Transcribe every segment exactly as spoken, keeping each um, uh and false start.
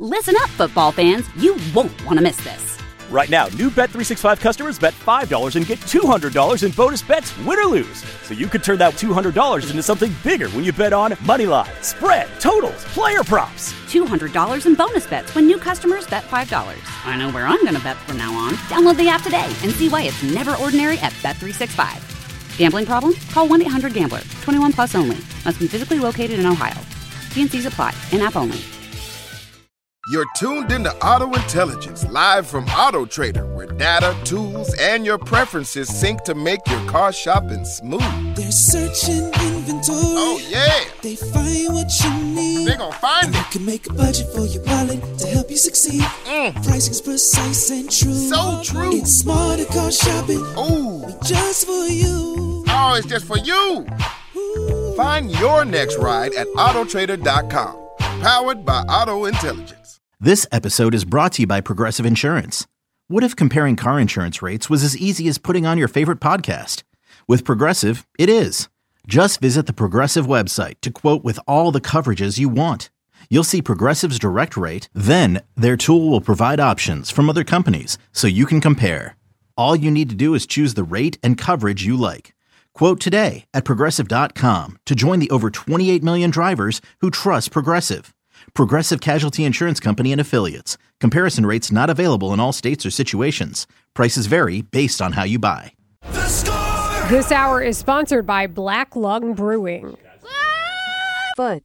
Listen up, football fans. You won't want to miss this. Right now, new Bet three sixty-five customers bet five dollars and get two hundred dollars in bonus bets, win or lose. So you could turn that two hundred dollars into something bigger when you bet on money line, spread, totals, player props. two hundred dollars in bonus bets when new customers bet five dollars. I know where I'm going to bet from now on. Download the app today and see why it's never ordinary at Bet three sixty-five. Gambling problem? Call one eight hundred gambler. twenty-one plus only. Must be physically located in Ohio. T and C's apply. In-app only. You're tuned into Auto Intelligence, live from Auto Trader, where data, tools, and your preferences sync to make your car shopping smooth. They're searching inventory. Oh, yeah. They find what you need. They're gonna find and it. They can make a budget for your wallet to help you succeed. Mm. Pricing's precise and true. So true. It's smarter car shopping. Ooh. Just for you. Oh, it's just for you. Ooh. Find your next ride at auto trader dot com. Powered by Auto Intelligence. This episode is brought to you by Progressive Insurance. What if comparing car insurance rates was as easy as putting on your favorite podcast? With Progressive, it is. Just visit the Progressive website to quote with all the coverages you want. You'll see Progressive's direct rate, then their tool will provide options from other companies so you can compare. All you need to do is choose the rate and coverage you like. Quote today at progressive dot com to join the over twenty-eight million drivers who trust Progressive. Progressive Casualty Insurance Company and Affiliates. Comparison rates not available in all states or situations. Prices vary based on how you buy. The Score! This hour is sponsored by Black Lung Brewing. Foot.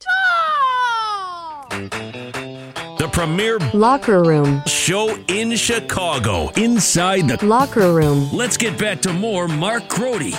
The premier locker room show in Chicago. Inside the locker room. Let's get back to more Mark Grote.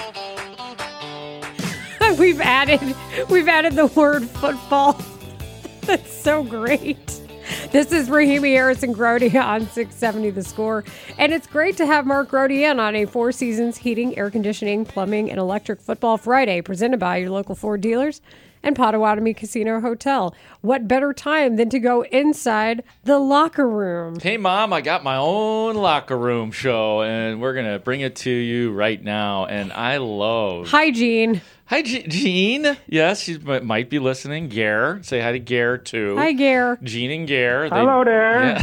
We've added, we've added the word football. That's so great. This is Rahimi Harrison Grote on six seventy The Score. And it's great to have Mark Grote in on a Four Seasons Heating, Air Conditioning, Plumbing, and Electric Football Friday, presented by your local Ford dealers and Potawatomi Casino Hotel. What better time than to go inside the locker room? Hey, Mom, I got my own locker room show, and we're going to bring it to you right now. And I love... Hi, Jean. Hi, G- Jean. Yes, she might be listening. Gare. Say hi to Gare, too. Hi, Gare. Jean and Gare. Hello they, there.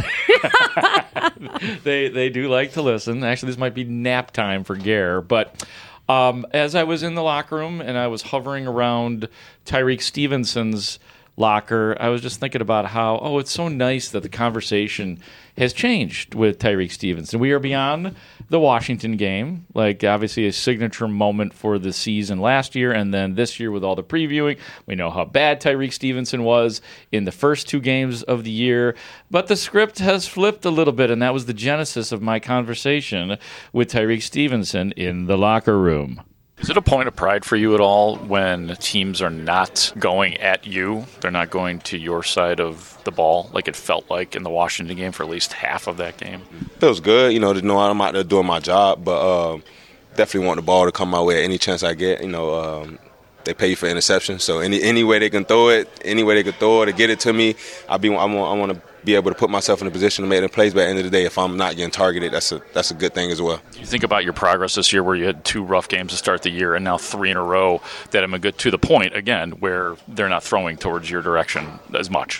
Yeah. they they do like to listen. Actually, this might be nap time for Gare. But um, as I was in the locker room and I was hovering around Tyreek Stevenson's locker, I was just thinking about how, oh, it's so nice that the conversation has changed with Tyreek Stevenson. We are beyond the Washington game, like obviously a signature moment for the season last year, and then this year with all the previewing. We know how bad Tyreek Stevenson was in the first two games of the year, but the script has flipped a little bit, and that was the genesis of my conversation with Tyreek Stevenson in the locker room. Is it a point of pride for you at all when teams are not going at you? They're not going to your side of the ball like it felt like in the Washington game for at least half of that game? Feels good, you know, to know I'm out there doing my job, but uh, definitely want the ball to come my way any chance I get. You know, um, they pay you for interception, so any any way they can throw it, any way they can throw it or get it to me, I be I want I want to be able to put myself in a position to make them plays. But at the end of the day, if I'm not getting targeted, that's a that's a good thing as well. You think about your progress this year, where you had two rough games to start the year, and now three in a row that have been good, to the point again where they're not throwing towards your direction as much.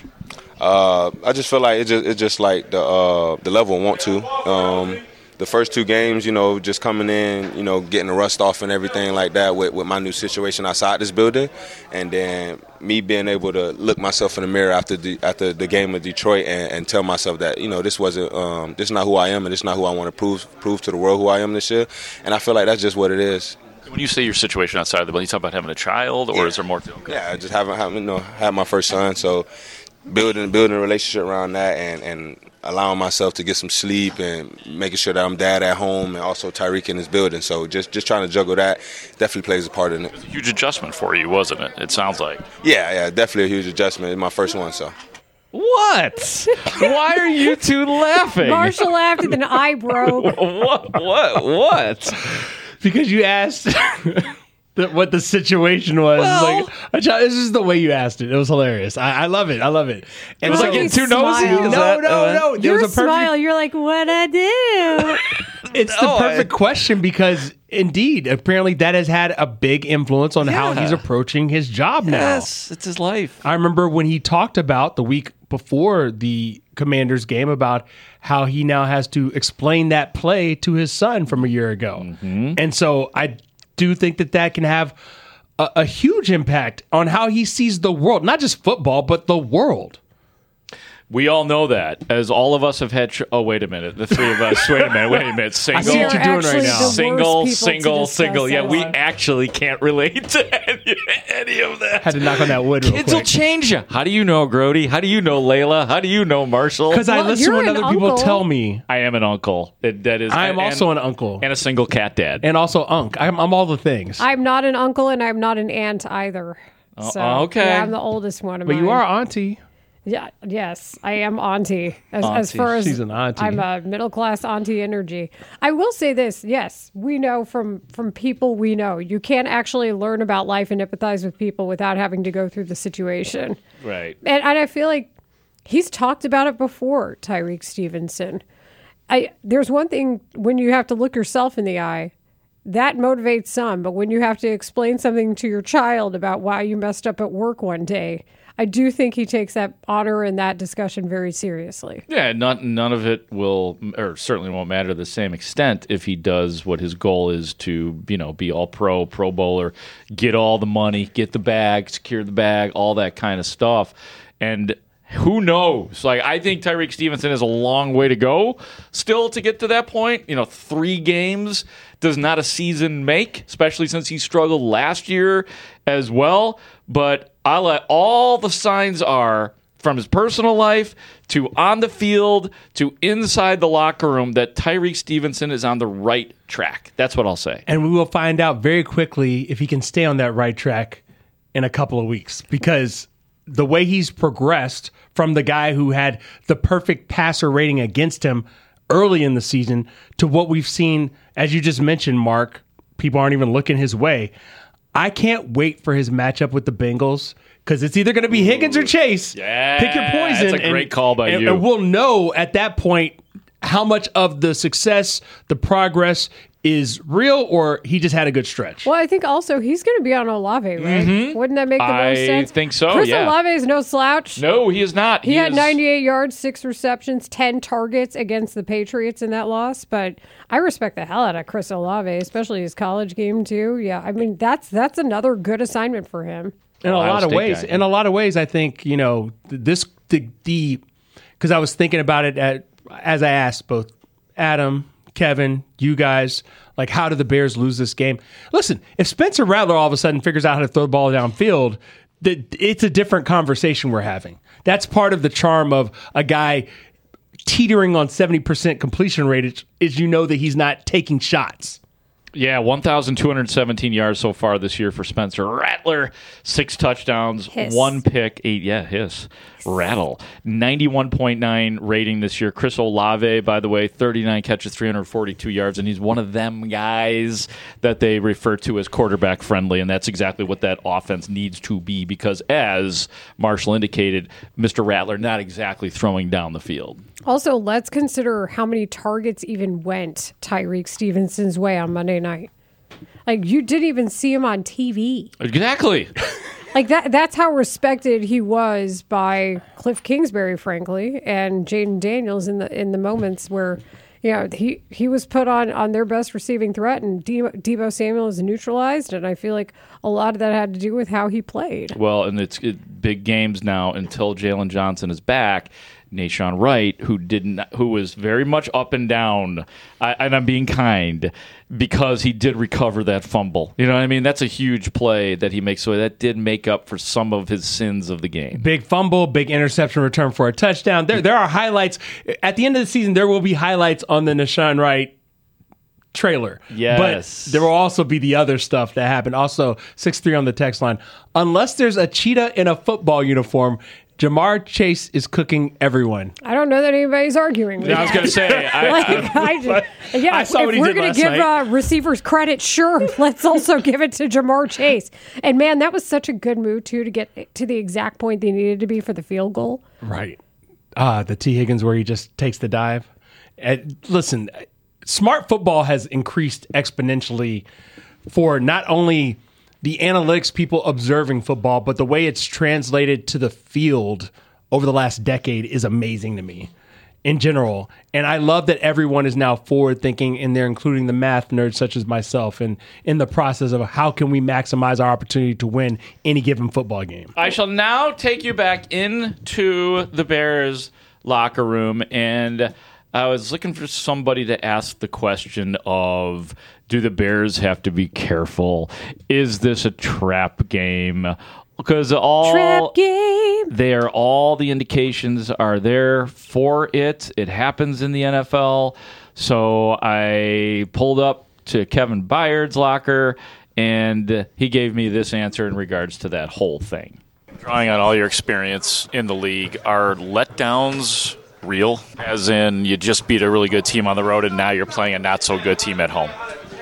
Uh, I just feel like it just it's just like the uh, the level I want to. Um, the first two games, you know, just coming in, you know, getting the rust off and everything like that with, with my new situation outside this building, and then me being able to look myself in the mirror after the after the game of Detroit and, and tell myself that, you know, this wasn't um, this is not who I am, and this is not who I want to prove prove to the world who I am this year. And I feel like that's just what it is. When you say your situation outside of the building, you talk about having a child, or yeah. is there more to it? Okay. Yeah, I just haven't, haven't you know, had my first son, so building building a relationship around that and, and allowing myself to get some sleep and making sure that I'm dad at home and also Tyreek in his building. So just, just trying to juggle that definitely plays a part in it. It was a huge adjustment for you, wasn't it? It sounds like. Yeah, yeah, definitely a huge adjustment. It's my first one, so. What? Why are you two laughing? Marshall laughed and then I broke. What? What? What? Because you asked the, what the situation was. Well, like, a child, this is the way you asked it. It was hilarious. I, I love it. I love it. And was I getting too nosy? No, no, no. Your was a perfect, smile, you're like, what'd I do? It's the Oh, perfect I- question because, indeed, apparently that has had a big influence on how Yeah. he's approaching his job now. Yes, it's his life. I remember when he talked about the week before the Commanders game about how he now has to explain that play to his son from a year ago. Mm-hmm. And so I do think that that can have a, a huge impact on how he sees the world, not just football, but the world. We all know that, as all of us have had. Tr- oh, wait a minute. The three of us. Wait a minute. Wait a minute. Single. I see what you're doing right now. Single, single, single. Yeah, we actually can't relate to any, any of that. Had to knock on that wood real Kids quick. will change you. How do you know, Grody? How do you know, Layla? How do you know, Marshall? Because I Well, listen to you're what an other people uncle. tell me. I am an uncle. That, that is. I am and, also an uncle. And a single cat dad. And also unk. I'm, I'm all the things. I'm not an uncle and I'm not an aunt either. Oh, So, okay. yeah, I'm the oldest one of But mine. you are auntie. Yeah, yes, I am auntie. As, Auntie. as far as She's an auntie. I'm a middle class auntie energy. I will say this: yes, we know from from people we know, you can't actually learn about life and empathize with people without having to go through the situation. Right. And, and I feel like he's talked about it before, Tyreek Stevenson. I there's one thing when you have to look yourself in the eye. That motivates some, but when you have to explain something to your child about why you messed up at work one day, I do think he takes that honor and that discussion very seriously. Yeah, not, none of it will, or certainly won't matter to the same extent if he does what his goal is to, you know, be all pro, pro bowler, get all the money, get the bag, secure the bag, all that kind of stuff. And who knows? Like, I think Tyreek Stevenson has a long way to go still to get to that point. You know, three games does not a season make, especially since he struggled last year as well. But I'll let all the signs are from his personal life to on the field to inside the locker room that Tyreek Stevenson is on the right track. That's what I'll say. And we will find out very quickly if he can stay on that right track in a couple of weeks, because the way he's progressed from the guy who had the perfect passer rating against him early in the season to what we've seen, as you just mentioned, Mark, people aren't even looking his way. I can't wait for his matchup with the Bengals, because it's either going to be Higgins or Chase. Yeah, pick your poison. That's a great and, call by and, you. And we'll know at that point how much of the success, the progress is real, or he just had a good stretch. Well, I think also he's going to be on Olave, right? Mm-hmm. Wouldn't that make the most I sense? think so, Chris yeah. Olave is no slouch. No, he is not. He, He had is- ninety-eight yards, six receptions, ten targets against the Patriots in that loss. But I respect the hell out of Chris Olave, especially his college game too. Yeah, I mean that's that's another good assignment for him. In a Ohio lot of State ways, guy. in a lot of ways, I think you know this the the because I was thinking about it at as I asked both Adam, Kevin, you guys, like, how do the Bears lose this game? Listen, if Spencer Rattler all of a sudden figures out how to throw the ball downfield, th- it's a different conversation we're having. That's part of the charm of a guy teetering on seventy percent completion rate is, is you know that he's not taking shots. Yeah, one thousand two hundred seventeen yards so far this year for Spencer Rattler. Six touchdowns, Hiss. one pick, eight, yeah, hiss. Rattle. ninety-one point nine rating this year. Chris Olave, by the way, thirty-nine catches, three hundred forty-two yards, and he's one of them guys that they refer to as quarterback friendly, and that's exactly what that offense needs to be, because as Marshall indicated, Mister Rattler not exactly throwing down the field. Also, let's consider how many targets even went Tyreek Stevenson's way on Monday night. Like, you didn't even see him on T V. Exactly. Like, that that's how respected he was by Cliff Kingsbury, frankly, and Jaden Daniels in the in the moments where, you know, he, he was put on, on their best receiving threat, and De- Deebo Samuel is neutralized, and I feel like a lot of that had to do with how he played. Well, and it's it, big games now until Jalen Johnson is back. Nashawn Wright, who didn't, who was very much up and down, I, and I'm being kind, because he did recover that fumble. You know what I mean? That's a huge play that he makes. So that did make up for some of his sins of the game. Big fumble, big interception return for a touchdown. There, there are highlights. At the end of the season, there will be highlights on the Nashawn Wright trailer. Yes. But there will also be the other stuff that happened. Also, six three on the text line. Unless there's a cheetah in a football uniform, Jamar Chase is cooking everyone. I don't know that anybody's arguing with I was that. going to say, I, Like, I, I just, yeah, I saw if what he we're did gonna last give night. uh, receivers credit, sure, let's also give it to Jamar Chase. And man, that was such a good move too to get to the exact point they needed to be for the field goal. Right. Ah, the T. Higgins where he just takes the dive. And listen, smart football has increased exponentially for not only the analytics people observing football, but the way it's translated to the field over the last decade is amazing to me in general. And I love that everyone is now forward thinking, and they're including the math nerds such as myself and in the process of how can we maximize our opportunity to win any given football game. I shall now take you back into the Bears locker room, and I was looking for somebody to ask the question of, do the Bears have to be careful? Is this a trap game? Because all trap game. They are all the indications are there for it. It happens in the N F L. So I pulled up to Kevin Byard's locker, and he gave me this answer in regards to that whole thing. Drawing on all your experience in the league, are letdowns real? As in, you just beat a really good team on the road, and now you're playing a not-so-good team at home?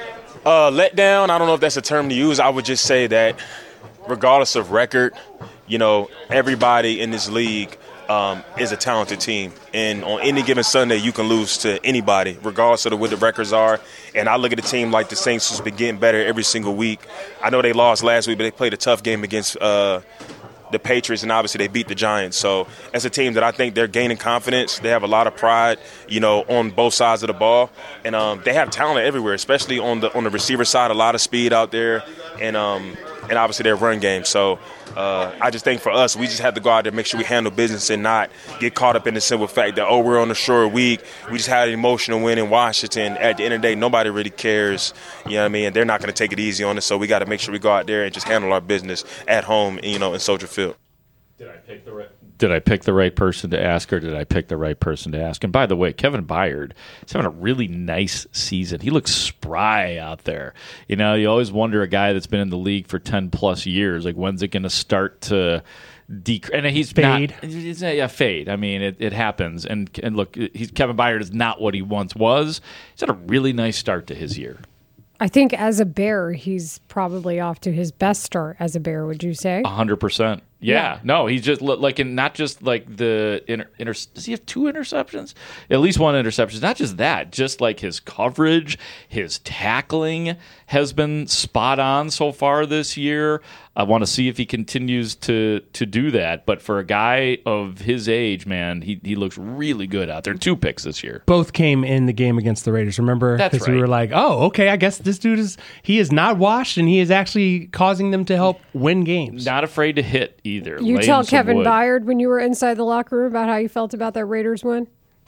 Uh, let down, I don't know if that's a term to use. I would just say that regardless of record, you know, everybody in this league um, is a talented team. And on any given Sunday, you can lose to anybody, regardless of what the records are. And I look at a team like the Saints who's been getting better every single week. I know they lost last week, but they played a tough game against uh, the Patriots, and obviously they beat the Giants. So as a team that I think they're gaining confidence. They have a lot of pride, you know, on both sides of the ball. And um, they have talent everywhere, especially on the on the receiver side, a lot of speed out there. And um, and obviously their run game. So uh, I just think for us, we just have to go out there and make sure we handle business and not get caught up in the simple fact that, oh, we're on a short week. We just had an emotional win in Washington. At the end of the day, nobody really cares. You know what I mean? They're not going to take it easy on us. So we got to make sure we go out there and just handle our business at home, you know, in Soldier Field. Did I pick the right? Did I pick the right person to ask, or did I pick the right person to ask? And by the way, Kevin Byard is having a really nice season. He looks spry out there. You know, you always wonder, a guy that's been in the league for ten plus years, like, when's it going to start to dec- and he's fade? Not, it's, yeah, fade. I mean, it, it happens. And and look, he's, Kevin Byard is not what he once was. He's had a really nice start to his year. I think as a Bear, he's probably off to his best start as a Bear, would you say? A hundred percent. Yeah. No, he's just like, in not just like the inter, inter, does he have two interceptions? At least one interception. Not just that, just like his coverage, his tackling has been spot on so far this year. I want to see if he continues to to do that. But for a guy of his age, man, he, he looks really good out there. Two picks this year. Both came in the game against the Raiders, remember? That's Because right. we were like, oh, okay, I guess this dude is, he is not washed, and he is actually causing them to help win games. Not afraid to hit either. You Laying tell some Kevin wood. Byard when you were inside the locker room about how you felt about that Raiders win?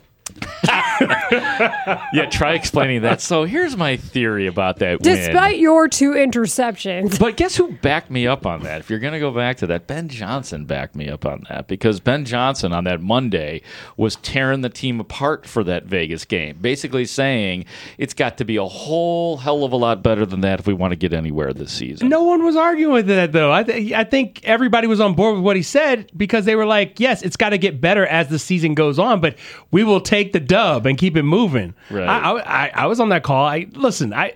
Yeah, try explaining that. So here's my theory about that win. Despite your two interceptions. But guess who backed me up on that? If you're going to go back to that, Ben Johnson backed me up on that, because Ben Johnson on that Monday was tearing the team apart for that Vegas game, basically saying it's got to be a whole hell of a lot better than that if we want to get anywhere this season. No one was arguing with that, though. I, th- I think everybody was on board with what he said, because they were like, yes, it's got to get better as the season goes on, but we will take the dub and keep it moving. Right. I, I, I was on that call. I listen, I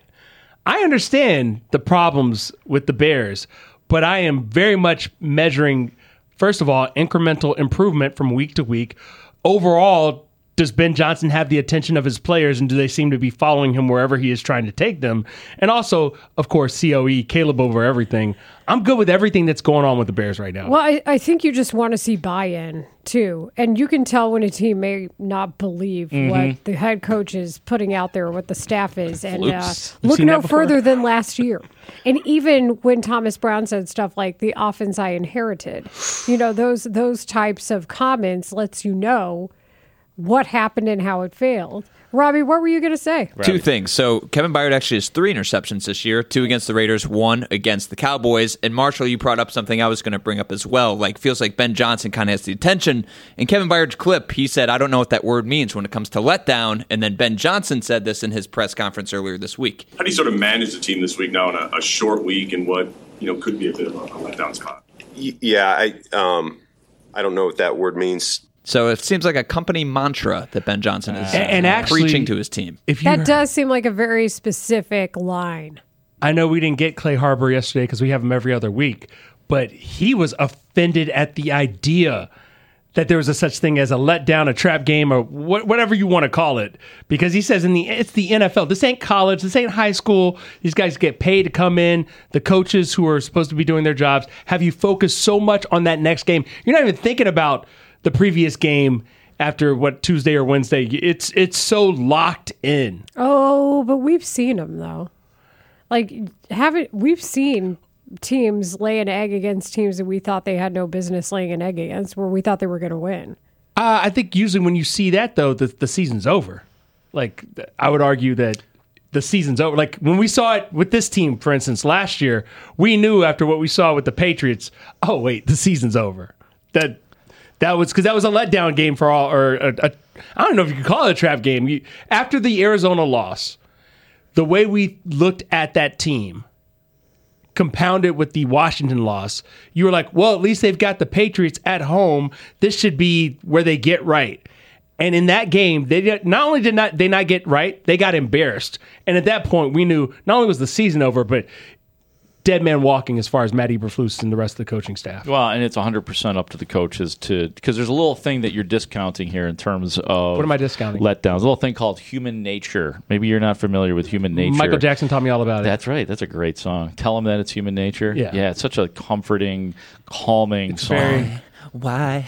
I understand the problems with the Bears, but I am very much measuring, first of all, incremental improvement from week to week. Overall, does Ben Johnson have the attention of his players, and do they seem to be following him wherever he is trying to take them? And also, of course, C O E, Caleb over everything. I'm good with everything that's going on with the Bears right now. Well, I, I think you just want to see buy-in, too. And you can tell when a team may not believe Mhm. what the head coach is putting out there, what the staff is. And uh, Flukes. We've look seen no that before. further than last year. And even when Thomas Brown said stuff like the offense I inherited, you know, those those types of comments lets you know what happened and how it failed. Robbie, what were you going to say? Two things. So Kevin Byard actually has three interceptions this year, two against the Raiders, one against the Cowboys. And Marshall, you brought up something I was going to bring up as well. Like, feels like Ben Johnson kind of has the attention. In Kevin Byard's clip, he said, I don't know what that word means when it comes to letdown. And then Ben Johnson said this in his press conference earlier this week. How do you sort of manage the team this week now in a, a short week and what, you know, could be a bit of a, a letdown spot? Yeah, I um, I don't know what that word means. So it seems like a company mantra that Ben Johnson is And- and actually, preaching to his team. If you That does seem like a very specific line. I know we didn't get Clay Harbor yesterday because we have him every other week, but he was offended at the idea that there was a such thing as a letdown, a trap game, or wh- whatever you want to call it, because he says in the it's the N F L. This ain't college. This ain't high school. These guys get paid to come in. The coaches who are supposed to be doing their jobs have you focused so much on that next game. You're not even thinking about the previous game after what Tuesday or Wednesday. It's it's so locked in. Oh, but we've seen them though. Like haven't we've seen teams lay an egg against teams that we thought they had no business laying an egg against, where we thought they were going to win. Uh, I think usually when you see that though, the the season's over. Like I would argue that the season's over. Like when we saw it with this team, for instance, last year, we knew after what we saw with the Patriots, oh wait, the season's over. That that was because that was a letdown game for all, or a, a, I don't know if you could call it a trap game. You, after the Arizona loss, the way we looked at that team, compounded with the Washington loss, you were like, well, at least they've got the Patriots at home. This should be where they get right. And in that game, they did, not only did not they not get right, they got embarrassed. And at that point, we knew not only was the season over, but dead man walking as far as Matt Eberflus and the rest of the coaching staff. Well, and it's one hundred percent up to the coaches to, because there's a little thing that you're discounting here in terms of what am I discounting? Letdowns. A little thing called human nature. Maybe you're not familiar with human nature. Michael Jackson taught me all about it. That's right. That's a great song. Tell them that it's human nature. Yeah, yeah. It's such a comforting, calming it's song. Very, why?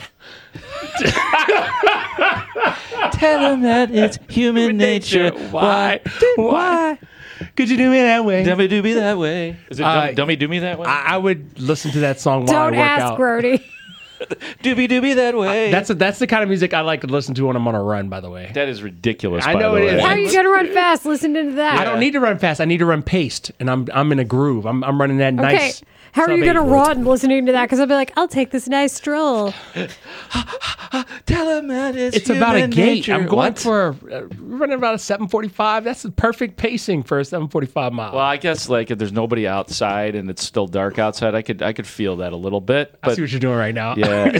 Tell them that it's human, human nature. nature. Why? Why? Could you do me that way? Dummy do me that way. Is it uh, dummy, dummy do me that way? I, I would listen to that song while Don't I work ask, out. Grody. Doobie doobie that way. Uh, that's a, that's the kind of music I like to listen to when I'm on a run, by the way. That is ridiculous. I by know the it way. is. How are you going to run fast listening to that? I don't need to run fast. I need to run paced, and I'm I'm in a groove. I'm I'm running that Okay. nice. How are you sub going to eight run listening to that? Because I'll be like, I'll take this nice stroll. Tell them that it's It's about a human gait. nature. I'm going What? for uh, running about a seven forty-five. That's the perfect pacing for a seven forty-five mile. Well, I guess like if there's nobody outside and it's still dark outside, I could I could feel that a little bit. But I see what you're doing right now. yeah.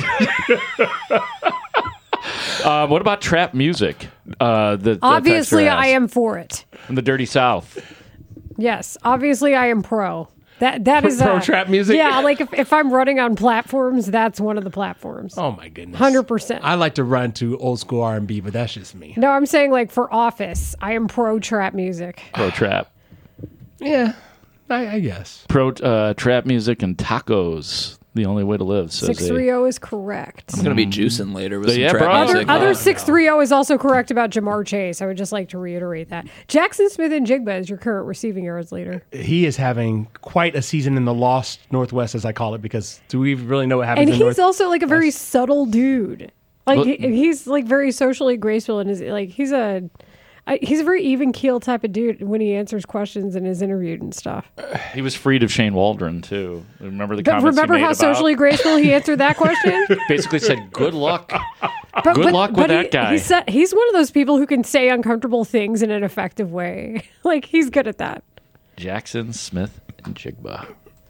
uh, what about trap music? Uh, the, the Obviously, text I asked. am for it. From the Dirty South. Yes, obviously, I am pro. That that is Pro a, trap music? Yeah, like if, if I'm running on platforms, that's one of the platforms. Oh my goodness. Hundred percent. I like to run to old school R and B, but that's just me. No, I'm saying like for Office, I am pro trap music. Pro trap. Yeah, I, I guess. Pro uh, trap music and tacos. The only way to live. Says Six three zero is correct. I'm going to be juicing later with So, some yeah, trap bro. Other, music. other Oh. six three zero is also correct about Jamar Chase. I would just like to reiterate that. Jackson Smith and Jigba is your current receiving yards leader. He is having quite a season in the lost Northwest, as I call it, because do we really know what happens And in he's North? also like a very subtle dude. Like Well- he, he's like very socially graceful and is like he's a I, he's a very even keel type of dude when he answers questions and is interviewed and stuff. He was freed of Shane Waldron too. Remember the But comments remember he made how about? socially graceful he answered that question? Basically said, "Good luck." But, Good but- luck with but that he, guy. He said, he's one of those people who can say uncomfortable things in an effective way. Like he's good at that. Jackson Smith and Jigba.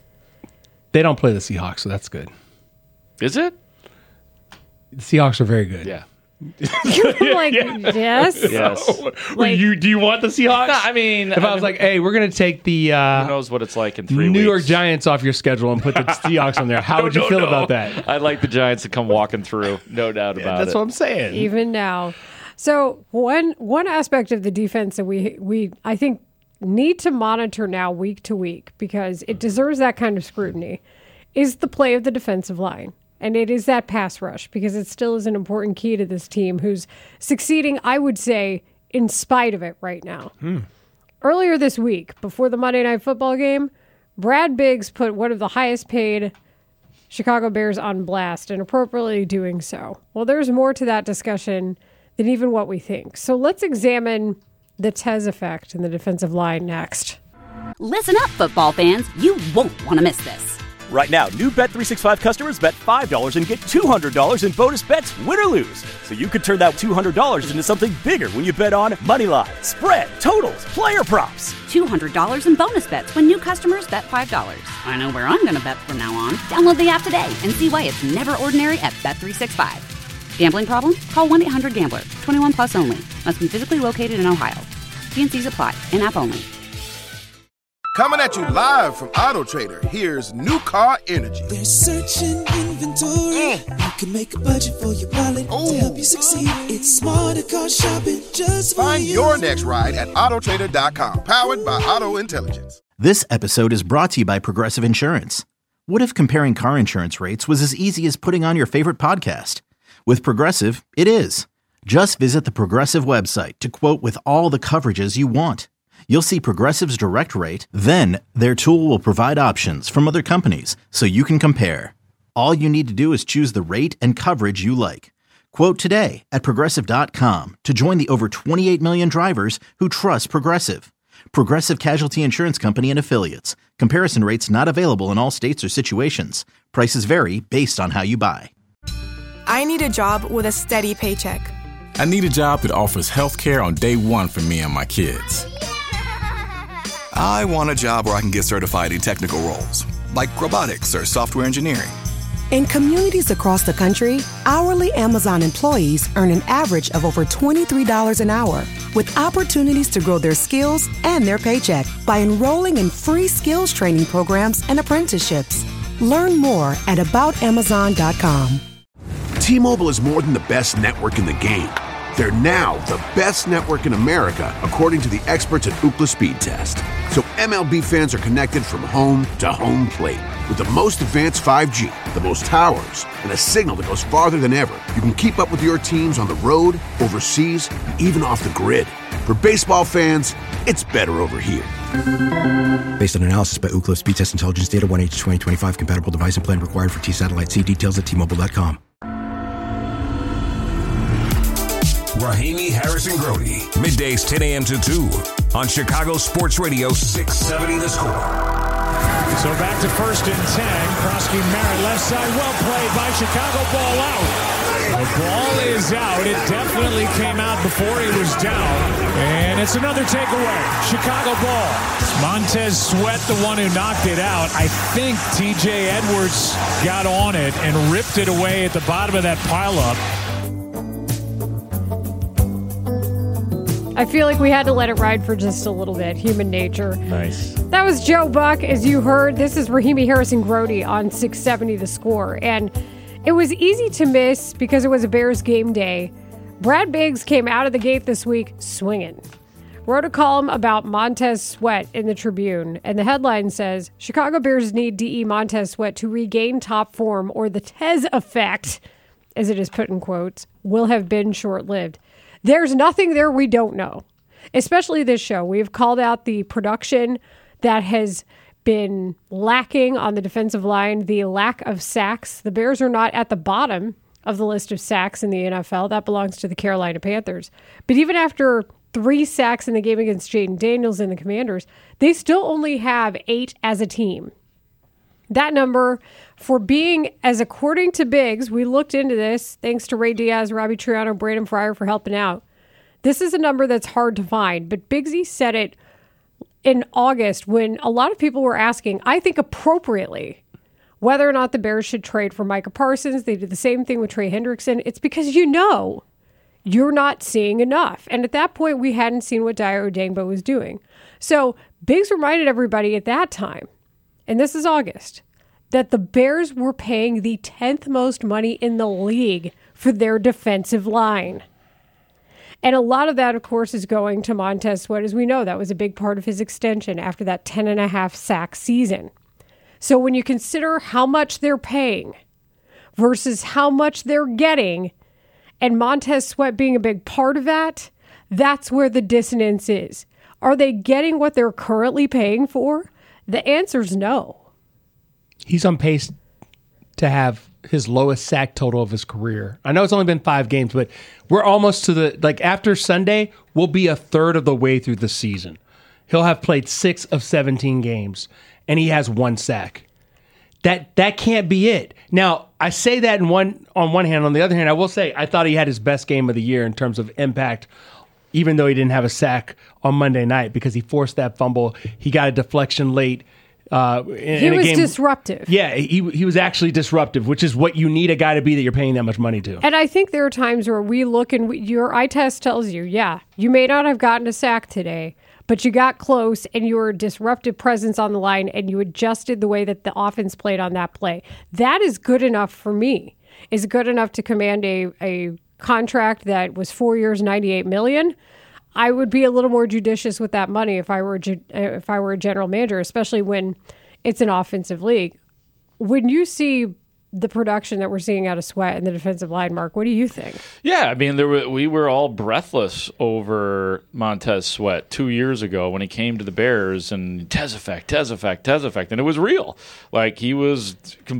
They don't play the Seahawks, so that's good. Is it? The Seahawks are very good. Yeah. I'm like, yes. Yes. Like, you, do you want the Seahawks? No, I mean, if I was like, hey, we're going to take the Who uh, knows what it's like in three New weeks? York Giants off your schedule and put the Seahawks on there, how would you No, feel no. about that? I'd like the Giants to come walking through. No doubt about That's it. what I'm saying. Even now. So one one aspect of the defense that we we I think need to monitor now week to week because it deserves that kind of scrutiny is the play of the defensive line. And it is that pass rush because it still is an important key to this team who's succeeding, I would say, in spite of it right now. Hmm. Earlier this week, before the Monday Night Football game, Brad Biggs put one of the highest paid Chicago Bears on blast and appropriately doing so. Well, there's more to that discussion than even what we think. So let's examine the Tez effect in the defensive line next. Listen up, football fans. You won't want to miss this. Right now, new Bet three sixty-five customers bet five dollars and get two hundred dollars in bonus bets, win or lose. So you could turn that two hundred dollars into something bigger when you bet on money line, spread, totals, player props. two hundred dollars in bonus bets when new customers bet five dollars. I know where I'm going to bet from now on. Download the app today and see why it's never ordinary at Bet three sixty-five. Gambling problem? Call one eight hundred gambler. twenty-one plus only. Must be physically located in Ohio. T and C's apply. In-app only. Coming at you live from Auto Trader, here's New Car Energy. They're searching inventory. You can make a budget for your wallet to help you succeed. It's smarter car shopping just for Find you. your next ride at auto trader dot com, powered by Auto Intelligence. This episode is brought to you by Progressive Insurance. What if comparing car insurance rates was as easy as putting on your favorite podcast? With Progressive, it is. Just visit the Progressive website to quote with all the coverages you want. You'll see Progressive's direct rate, then their tool will provide options from other companies so you can compare. All you need to do is choose the rate and coverage you like. Quote today at Progressive dot com to join the over twenty-eight million drivers who trust Progressive. Progressive Casualty Insurance Company and Affiliates. Comparison rates not available in all states or situations. Prices vary based on how you buy. I need a job with a steady paycheck. I need a job that offers health care on day one for me and my kids. I want a job where I can get certified in technical roles, like robotics or software engineering. In communities across the country, hourly Amazon employees earn an average of over twenty-three dollars an hour, with opportunities to grow their skills and their paycheck by enrolling in free skills training programs and apprenticeships. Learn more at about amazon dot com. T-Mobile is more than the best network in the game. They're now the best network in America, according to the experts at Ookla Speed Test. So M L B fans are connected from home to home plate. With the most advanced five G, the most towers, and a signal that goes farther than ever, you can keep up with your teams on the road, overseas, and even off the grid. For baseball fans, it's better over here. Based on analysis by Ookla Speed Test Intelligence Data, one H twenty twenty-five compatible device and plan required for T-Satellite. See details at T Mobile dot com. Rahimi Harrison Grody, middays ten a.m. to two on Chicago Sports Radio six seventy The Score. So back to first and ten. Krosky Merritt left side, well played by Chicago. Ball out. The ball is out. It definitely came out before he was down. And it's another takeaway. Chicago ball. Montez Sweat, the one who knocked it out. I think T J Edwards got on it and ripped it away at the bottom of that pileup. I feel like we had to let it ride for just a little bit. Human nature. Nice. That was Joe Buck, as you heard. This is Rahimi Harrison Grody on six seventy The Score. And it was easy to miss because it was a Bears game day. Brad Biggs came out of the gate this week swinging. Wrote a column about Montez Sweat in the Tribune. And the headline says, Chicago Bears need D E Montez Sweat to regain top form, or the Tez effect, as it is put in quotes, will have been short-lived. There's nothing there we don't know, especially this show. We've called out the production that has been lacking on the defensive line, the lack of sacks. The Bears are not at the bottom of the list of sacks in the N F L. That belongs to the Carolina Panthers. But even after three sacks in the game against Jaden Daniels and the Commanders, they still only have eight as a team. That number, for being, as according to Biggs, we looked into this, thanks to Ray Diaz, Robbie Triano, Brandon Fryer for helping out. This is a number that's hard to find, but Biggsy said it in August when a lot of people were asking, I think appropriately, whether or not the Bears should trade for Micah Parsons. They did the same thing with Trey Hendrickson. It's because you know you're not seeing enough. And at that point, we hadn't seen what Dyer Odangbo was doing. So Biggs reminded everybody at that time, and this is August, that the Bears were paying the tenth most money in the league for their defensive line. And a lot of that, of course, is going to Montez Sweat. As we know, that was a big part of his extension after that ten and a half sack season. So when you consider how much they're paying versus how much they're getting, and Montez Sweat being a big part of that, that's where the dissonance is. Are they getting what they're currently paying for? The answer's no. He's on pace to have his lowest sack total of his career. I know it's only been five games, but we're almost to the, like after Sunday, we'll be a third of the way through the season. He'll have played six of seventeen games, and he has one sack. That that can't be it. Now, I say that in one on one hand. On the other hand, I will say I thought he had his best game of the year in terms of impact, even though he didn't have a sack on Monday night because he forced that fumble. He got a deflection late. Uh, in, he in a was game. disruptive. Yeah, he he was actually disruptive, which is what you need a guy to be that you're paying that much money to. And I think there are times where we look and we, your eye test tells you, yeah, you may not have gotten a sack today, but you got close and you were a disruptive presence on the line and you adjusted the way that the offense played on that play. That is good enough for me. Is it good enough to command a, a contract that was four years, ninety-eight million dollars? I would be a little more judicious with that money if I were if I were a general manager, especially when it's an offensive league. When you see the production that we're seeing out of Sweat and the defensive line, Mark. What do you think? Yeah, I mean, there were, we were all breathless over Montez Sweat two years ago when he came to the Bears, and Tez effect, Tez effect, Tez effect, and it was real. Like, he was,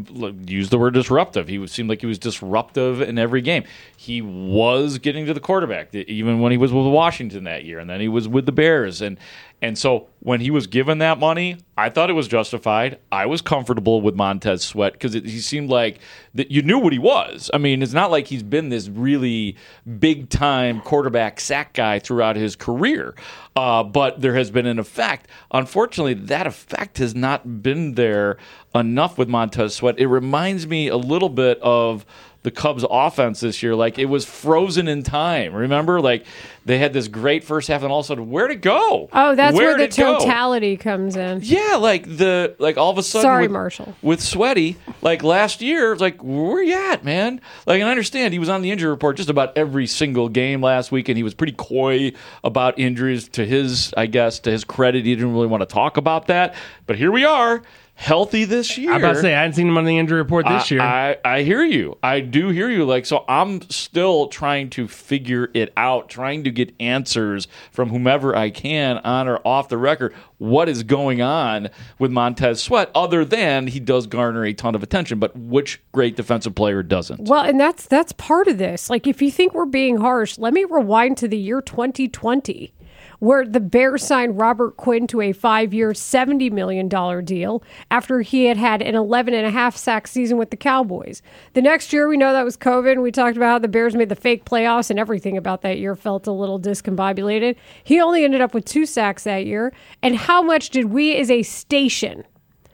use the word disruptive. He seemed like he was disruptive in every game. He was getting to the quarterback, even when he was with Washington that year, and then he was with the Bears. And and so when he was given that money, I thought it was justified. I was comfortable with Montez Sweat because he seemed like that you knew what he was. I mean, it's not like he's been this really big-time quarterback sack guy throughout his career, uh, but there has been an effect. Unfortunately, that effect has not been there enough with Montez Sweat. It reminds me a little bit of the Cubs offense this year. Like, it was frozen in time. Remember? Like, they had this great first half, and all of a sudden, where'd it go? Oh, that's Where'd where the it go? totality comes in. Yeah, like the like all of a sudden. Sorry, with, Marshall. With Sweaty, like last year, it's like, where you at, man? Like, and I understand he was on the injury report just about every single game last week, and he was pretty coy about injuries. To his, I guess, to his credit, he didn't really want to talk about that. But here we are. Healthy this year. I'm about to say, I hadn't seen him on the injury report this I, year. I, I hear you. I do hear you. Like, so I'm still trying to figure it out, trying to get answers from whomever I can on or off the record. What is going on with Montez Sweat, other than he does garner a ton of attention, but which great defensive player doesn't? Well, and that's that's part of this. Like, if you think we're being harsh, let me rewind to the year twenty twenty. Where the Bears signed Robert Quinn to a five-year, seventy million dollars deal after he had had an eleven and a half sack season with the Cowboys. The next year, we know that was COVID, and we talked about how the Bears made the fake playoffs, and everything about that year felt a little discombobulated. He only ended up with two sacks that year. And how much did we as a station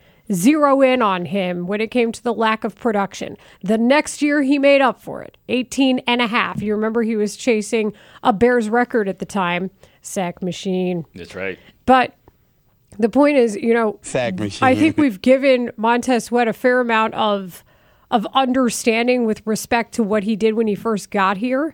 zero in on him when it came to the lack of production? The next year, he made up for it, eighteen and a half. You remember he was chasing a Bears record at the time. Sack machine. That's right. But the point is, you know, sack machine. I think we've given Montez Sweat a fair amount of of understanding with respect to what he did when he first got here.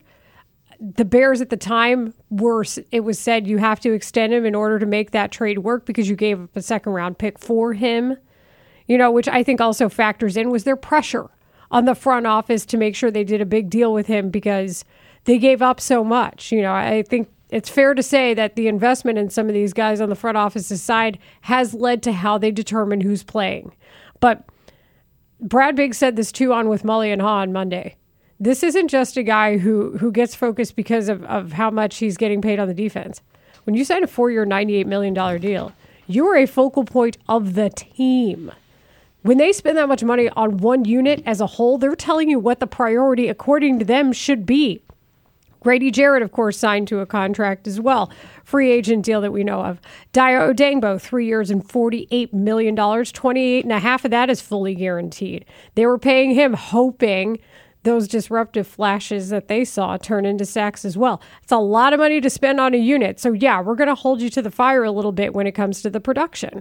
The Bears at the time were, it was said you have to extend him in order to make that trade work because you gave up a second round pick for him, you know, which I think also factors in was their pressure on the front office to make sure they did a big deal with him because they gave up so much. You know, I think it's fair to say that the investment in some of these guys on the front office's side has led to how they determine who's playing. But Brad Biggs said this too on With Mully and Haw on Monday. This isn't just a guy who, who gets focused because of, of how much he's getting paid on the defense. When you sign a four-year, ninety-eight million dollars deal, you are a focal point of the team. When they spend that much money on one unit as a whole, they're telling you what the priority, according to them, should be. Grady Jarrett, of course, signed to a contract as well. Free agent deal that we know of. Dayo Odeyingbo, three years and forty-eight million dollars. twenty-eight and a half of that is fully guaranteed. They were paying him hoping those disruptive flashes that they saw turn into sacks as well. It's a lot of money to spend on a unit. So, yeah, we're going to hold you to the fire a little bit when it comes to the production.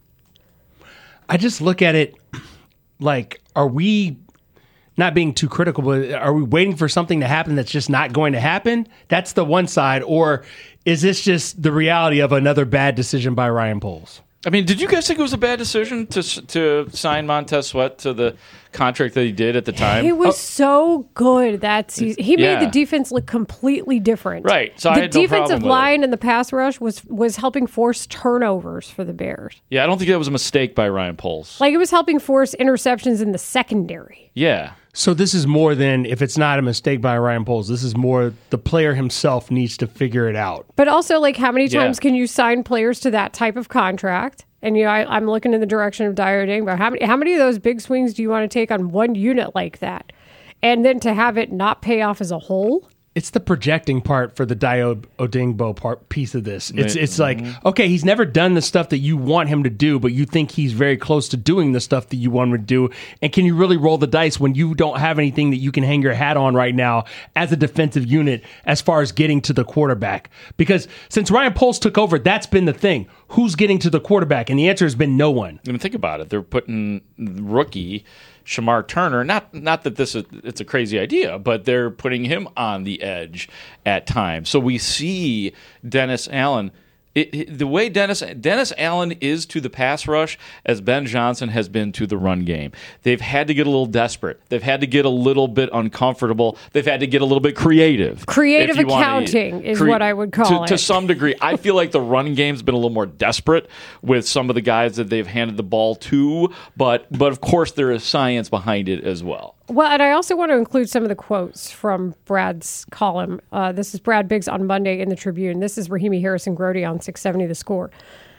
I just look at it like, are we... not being too critical, but are we waiting for something to happen that's just not going to happen? That's the one side. Or is this just the reality of another bad decision by Ryan Poles? I mean, did you guys think it was a bad decision to to sign Montez Sweat to the contract that he did at the time? He was oh. so good that season. He yeah. made the defense look completely different. Right. So the I had no defensive problem line with it. and the pass rush was was helping force turnovers for the Bears. Yeah, I don't think that was a mistake by Ryan Poles. Like, it was helping force interceptions in the secondary. Yeah. So this is more than, if it's not a mistake by Ryan Poles, this is more the player himself needs to figure it out. But also, like, how many times Yeah. can you sign players to that type of contract? And, you know, I, I'm looking in the direction of Dayo Odeyingbo. How many, how many of those big swings do you want to take on one unit like that? And then to have it not pay off as a whole? It's the projecting part for the Dayo Odeyingbo part piece of this. It's Mm-hmm. it's like, okay, he's never done the stuff that you want him to do, but you think he's very close to doing the stuff that you want him to do. And can you really roll the dice when you don't have anything that you can hang your hat on right now as a defensive unit as far as getting to the quarterback? Because since Ryan Poles took over, that's been the thing. Who's getting to the quarterback? And the answer has been no one. I mean, think about it. They're putting rookie Shamar Turner, not not that this is it's a crazy idea, but they're putting him on the edge at times. So we see Dennis Allen It, it, the way Dennis Dennis Allen is to the pass rush as Ben Johnson has been to the run game. They've had to get a little desperate. They've had to get a little bit uncomfortable. They've had to get a little bit creative. Creative if you wanna- accounting is cre- what I would call to, it. To some degree. I feel like the run game's been a little more desperate with some of the guys that they've handed the ball to, but but of course there is science behind it as well. Well, and I also want to include some of the quotes from Brad's column. Uh, this is Brad Biggs on Monday in the Tribune. This is Rahimi Harrison Grody on six seventy The Score.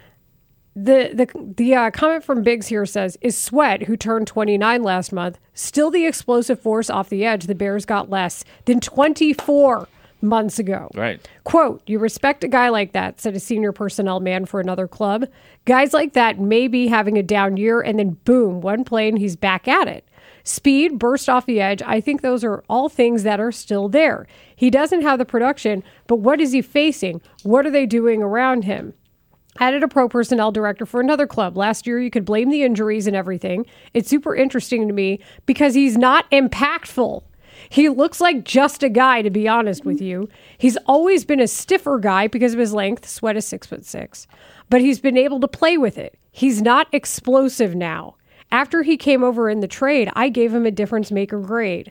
The the the uh, comment from Biggs here says, is Sweat, who turned twenty-nine last month, still the explosive force off the edge the Bears got less than twenty-four months ago? Right. Quote, you respect a guy like that, said a senior personnel man for another club. Guys like that may be having a down year, and then boom, one play and he's back at it. Speed, burst off the edge, I think those are all things that are still there. He doesn't have the production, but what is he facing? What are they doing around him? Added a pro personnel director for another club. Last year, you could blame the injuries and everything. It's super interesting to me because he's not impactful. He looks like just a guy, to be honest with you. He's always been a stiffer guy because of his length. Sweat is six foot six, but he's been able to play with it. He's not explosive now. After he came over in the trade, I gave him a difference maker grade.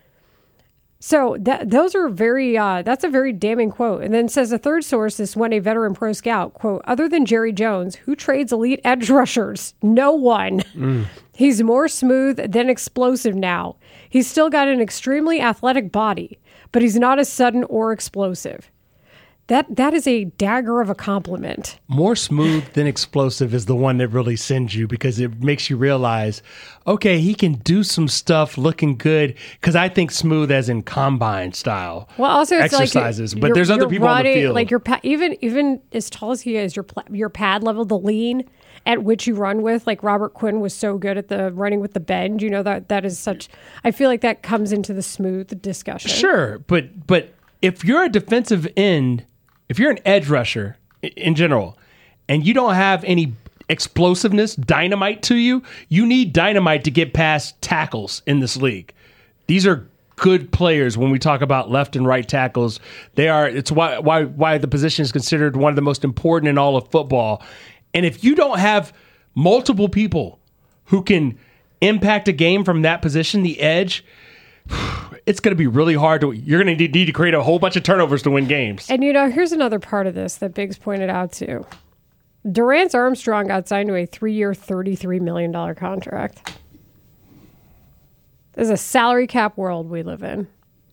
So that those are very, uh, that's a very damning quote. And then says a third source, this one, a veteran pro scout, quote, other than Jerry Jones, who trades elite edge rushers? No one. Mm. He's more smooth than explosive now. He's still got an extremely athletic body, but he's not as sudden or explosive. That That is a dagger of a compliment. More smooth than explosive is the one that really sends you because it makes you realize, okay, he can do some stuff looking good. Because I think smooth as in combine style. Well, also it's exercises, like but there's other you're people running, on the field. Like your pa- even even as tall as he is, your pla- your pad level, the lean at which you run with, like Robert Quinn was so good at the running with the bend. You know that that is such. I feel like that comes into the smooth discussion. Sure, but but if you're a defensive end. If you're an edge rusher in general and you don't have any explosiveness, dynamite to you, you need dynamite to get past tackles in this league. These are good players when we talk about left and right tackles. They are. It's why why why the position is considered one of the most important in all of football. And if you don't have multiple people who can impact a game from that position, the edge, it's going to be really hard to. You're going to need to create a whole bunch of turnovers to win games. And you know, here's another part of this that Biggs pointed out too. Durance Armstrong got signed to a three-year, thirty-three million dollars contract. This is a salary cap world we live in.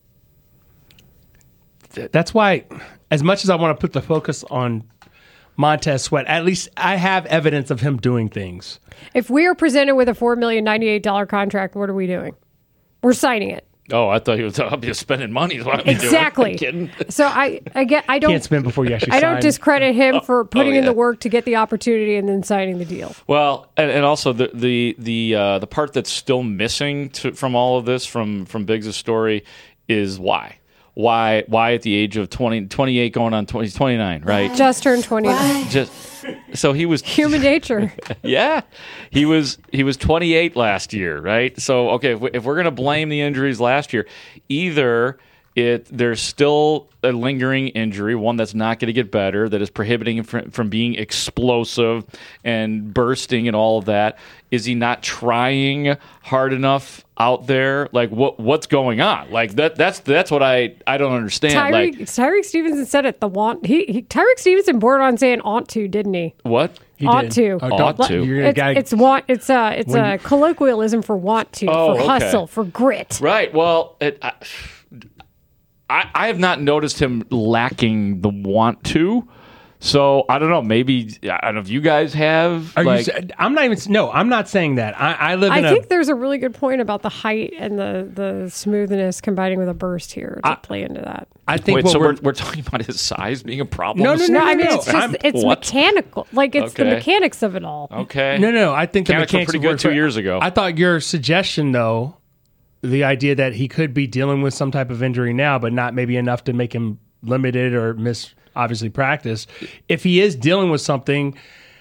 That's why, as much as I want to put the focus on Montez Sweat, at least I have evidence of him doing things. If we are presented with a four million ninety-eight dollars contract, what are we doing? We're signing it. Oh, I thought he was talking about spending money. Is what I'm exactly. doing. So I, I get, I don't can't spend before you actually. I don't sign. discredit him for putting oh, yeah. in the work to get the opportunity and then signing the deal. Well, and, and also the the the uh, the part that's still missing to, from all of this, from from Biggs' story, is why. Why why at the age of twenty, twenty-eight going on twenty, twenty-nine, right? Just turned twenty-nine. Just so he was human nature. Yeah. He was he was twenty-eight last year, right? So okay, if, we, if we're going to blame the injuries last year, either it there's still a lingering injury, one that's not going to get better, that is prohibiting him from, from being explosive and bursting and all of that. Is he not trying hard enough out there? Like what what's going on? Like that that's that's what I, I don't understand. Tyreek, like Tyreek Stevenson said it. The want he, he Tyreek Stevenson bordered on saying ought to, didn't he? What? He ought did. to. Oh, ought don't- to. You're It's, gotta- it's want. It's a it's When a you- colloquialism for want to, Oh, for okay. hustle, for grit. Right. Well, it, I, I I have not noticed him lacking the want to. So I don't know. Maybe I don't know if you guys have. Are like, you? I'm not even. No, I'm not saying that. I, I live in I a. think there's a really good point about the height and the, the smoothness combining with a burst here to I- play into that. I think wait, what so we're, we're, we're talking about his size being a problem? No, no, no, No, I mean no. it's just I'm- it's What? mechanical. Like it's the Okay. mechanics of it all. Okay. No, no, I think the Mechanics were mechanics pretty work good two for- years ago. I thought your suggestion, though, the idea that he could be dealing with some type of injury now, but not maybe enough to make him limited or miss, obviously, practice. If he is dealing with something,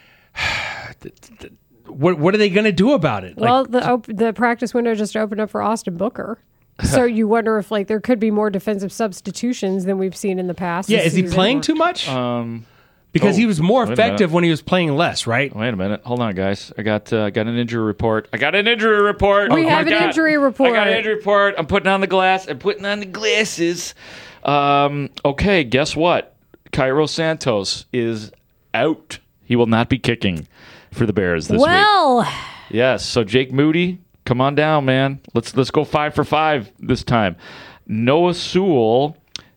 what what are they going to do about it? Like, Well, the op- the practice window just opened up for Austin Booker. So you wonder if like there could be more defensive substitutions than we've seen in the past. yeah, this is he season. playing too much? Um, Because Oh, he was more wait a effective minute. when he was playing less, right? Wait a minute. Hold on, guys. I got uh, I got an injury report. I got an injury report. We Oh, have I an got- injury report. I got an injury report. I'm putting on the glass. I'm putting on the glasses. Um, okay, guess what? Cairo Santos is out. He will not be kicking for the Bears this week. Well, Yes. So Jake Moody, come on down, man. Let's let's go five for five this time. Noah Sewell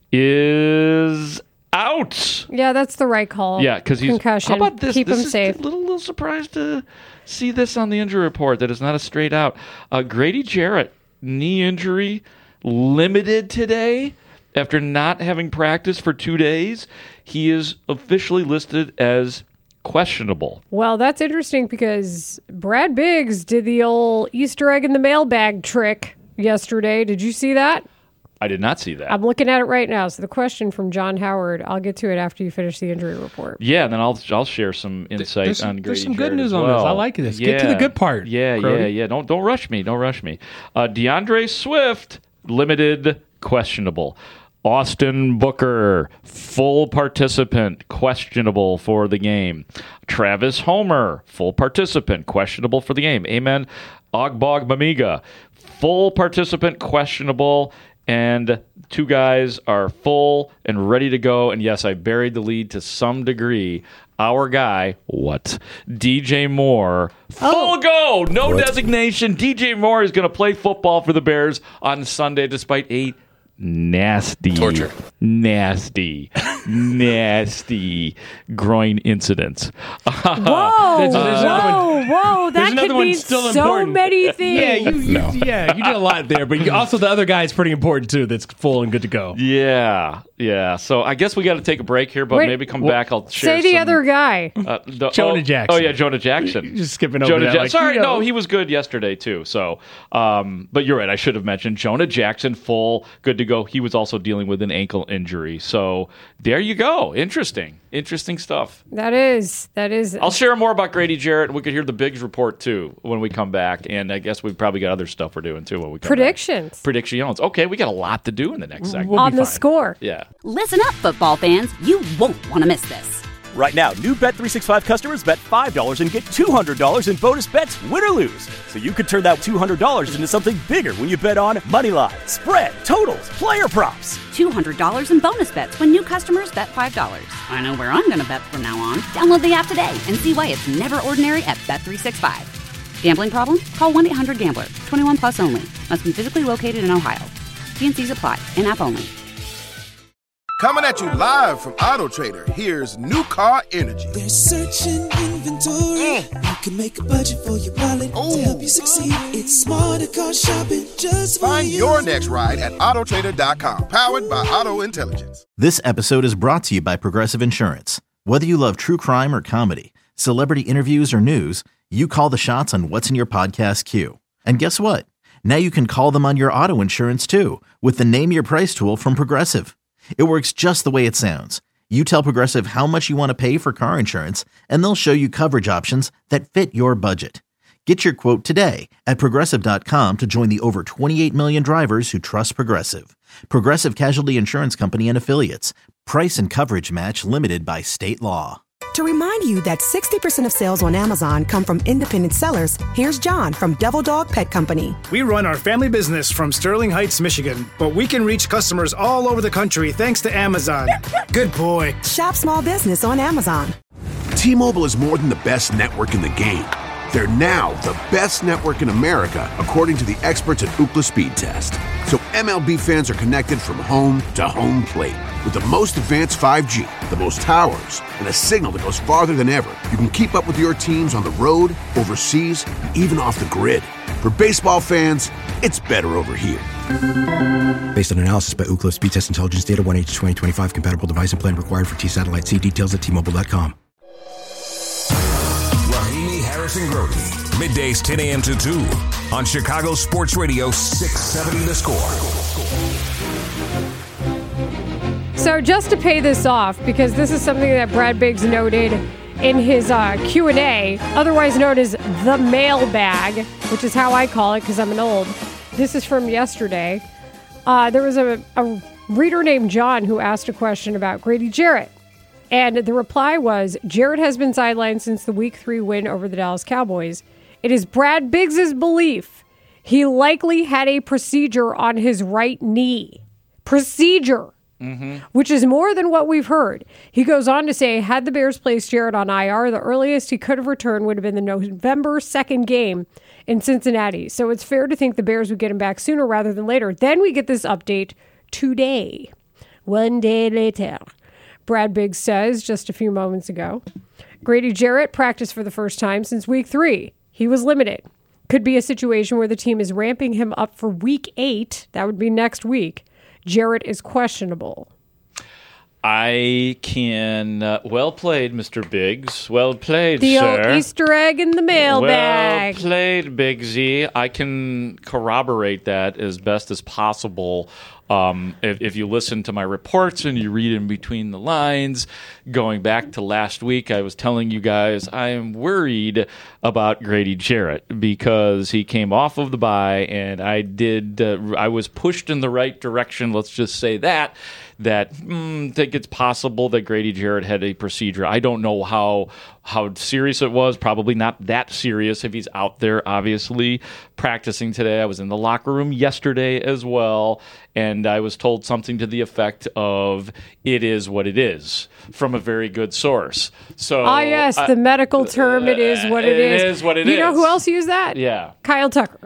is out. yeah, that's the right call. Yeah, because he's concussion. How about this? Keep this him is safe. A little, little surprised to see this on the injury report that it's not a straight out. Uh, Grady Jarrett, knee injury, limited today after not having practiced for two days. He is officially listed as questionable. Well, that's interesting because Brad Biggs did the old Easter egg in the mailbag trick yesterday. Did you see that? I did not see that. I'm looking at it right now. So the question from John Howard, I'll get to it after you finish the injury report. Yeah, and then I'll I'll share some insight There's- on Grady there's some good Jarrett news as on this. well. I like this. Get to the Yeah. good part, Yeah, Crody. yeah, yeah. Don't don't rush me. Don't rush me. Uh, DeAndre Swift, limited, questionable. Austin Booker, full participant, questionable for the game. Travis Homer, full participant, questionable for the game. Amen. Ogbog Mamiga, full participant, questionable. And two guys are full and ready to go. And yes, I buried the lead to some degree. Our guy, what? D J Moore, full go, no What? designation. D J Moore is going to play football for the Bears on Sunday despite a nasty, Torture. nasty, nasty groin incident. Whoa, There's- there's another whoa, whoa. There's That another could one mean still so important. many things. Yeah, you, you No. yeah, you did a lot there, but you, also the other guy is pretty important too. That's full and good to go. Yeah, yeah. So I guess we got to take a break here, but Wait, maybe come well, back. I'll share Say the some- other guy. Uh, the, Jonah oh, Jackson. Oh yeah, Jonah Jackson. Just skipping over Jonah that, Ja- like, Sorry, you know. no, he was good yesterday too. So, um, but you're right. I should have mentioned Jonah Jackson, full, good to go. He was also dealing with an ankle injury. So there you go. Interesting, interesting stuff. That is, that is. I'll share more about Grady Jarrett. We could hear the Biggs report too when we come back, and I guess we've probably got other stuff we're doing too when we come Predictions. back. Predictions. Okay, we got a lot to do in the next segment. We'll be on the fine. score. Yeah. Listen up, football fans. You won't want to miss this. Right now, new Bet three sixty-five customers bet five dollars and get two hundred dollars in bonus bets, win or lose. So you could turn that two hundred dollars into something bigger when you bet on money line, spread, totals, player props. two hundred dollars in bonus bets when new customers bet five dollars. I know where I'm going to bet from now on. Download the app today and see why it's never ordinary at Bet three sixty-five. Gambling problem? Call one eight hundred gambler. twenty-one plus only. Must be physically located in Ohio. T and C's apply. In-app only. Coming at you live from Auto Trader, here's New Car Energy. There's search and inventory. You can make a budget for your wallet to help you succeed. It's smarter car shopping just for Find you. your next ride at auto trader dot com. Powered by Auto Intelligence. This episode is brought to you by Progressive Insurance. Whether you love true crime or comedy, celebrity interviews or news, you call the shots on what's in your podcast queue. And guess what? Now you can call them on your auto insurance too with the Name Your Price tool from Progressive. It works just the way it sounds. You tell Progressive how much you want to pay for car insurance, and they'll show you coverage options that fit your budget. Get your quote today at Progressive dot com to join the over twenty-eight million drivers who trust Progressive. Progressive Casualty Insurance Company and Affiliates. Price and coverage match limited by state law. To remind you that sixty percent of sales on Amazon come from independent sellers, here's John from Devil Dog Pet Company. We run our family business from Sterling Heights, Michigan, but we can reach customers all over the country thanks to Amazon. Good boy. Shop small business on Amazon. T-Mobile is more than the best network in the game. They're now the best network in America, according to the experts at Ookla Speed Test. So M L B fans are connected from home to home plate. With the most advanced five G, the most towers, and a signal that goes farther than ever, you can keep up with your teams on the road, overseas, and even off the grid. For baseball fans, it's better over here. Based on analysis by Ookla Speed Test Intelligence Data, one H twenty twenty-five compatible device and plan required for T-Satellite. See details at T Mobile dot com. Rahimi Harrison Grody. Middays ten a.m. to two on Chicago Sports Radio six seventy The Score. So just to pay this off, because this is something that Brad Biggs noted in his uh, Q and A, otherwise known as the mailbag, which is how I call it because I'm an old. This is from yesterday. Uh, there was a, a reader named John who asked a question about Grady Jarrett. And the reply was, Jarrett has been sidelined since the week three win over the Dallas Cowboys. It is Brad Biggs' belief he likely had a procedure on his right knee. Procedure. Mm-hmm. Which is more than what we've heard. He goes on to say, had the Bears placed Jarrett on I R, the earliest he could have returned would have been the November second game in Cincinnati. So it's fair to think the Bears would get him back sooner rather than later. Then we get this update today. One day later. Brad Biggs says just a few moments ago, Grady Jarrett practiced for the first time since week three. He was limited. Could be a situation where the team is ramping him up for week eight. That would be next week. Jarrett is questionable. I can... Uh, well played, Mister Biggs. Well played, the sir. The old Easter egg in the mailbag. Well played, Biggsy. I can corroborate that as best as possible. Um, if, if you listen to my reports and you read in between the lines, going back to last week, I was telling you guys I am worried about Grady Jarrett because he came off of the bye and I did. Uh, I was pushed in the right direction. Let's just say that. That mm, think it's possible that Grady Jarrett had a procedure. I don't know how how serious it was. Probably not that serious if he's out there, obviously, practicing today. I was in the locker room yesterday as well, and I was told something to the effect of, it is what it is, from a very good source. So, ah, yes, uh, the medical term, it is what it, it is. It is what it you is. You know who else used that? Yeah. Kyle Tucker.